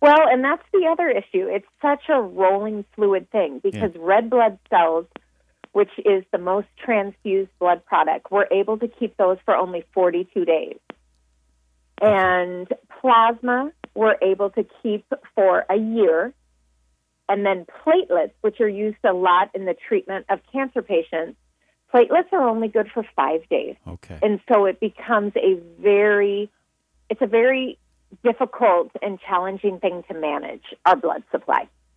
Well, and that's the other issue. It's such a rolling fluid thing because red blood cells, which is the most transfused blood product, we're able to keep those for only 42 days. And plasma, we're able to keep for a year. And then platelets, which are used a lot in the treatment of cancer patients, platelets are only good for 5 days. Okay. And so it becomes a very difficult and challenging thing to manage our blood supply.